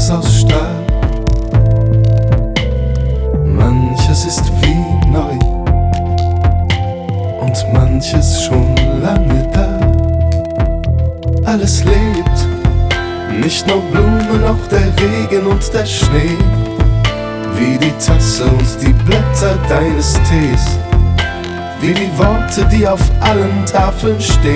manches aus Stahl, manches ist wie neu und manches schon lange da. Alles lebt, nicht nur Blumen, auch der Regen und der Schnee, wie die Tasse und die Blätter deines Tees, wie die Worte, die auf allen Tafeln stehen.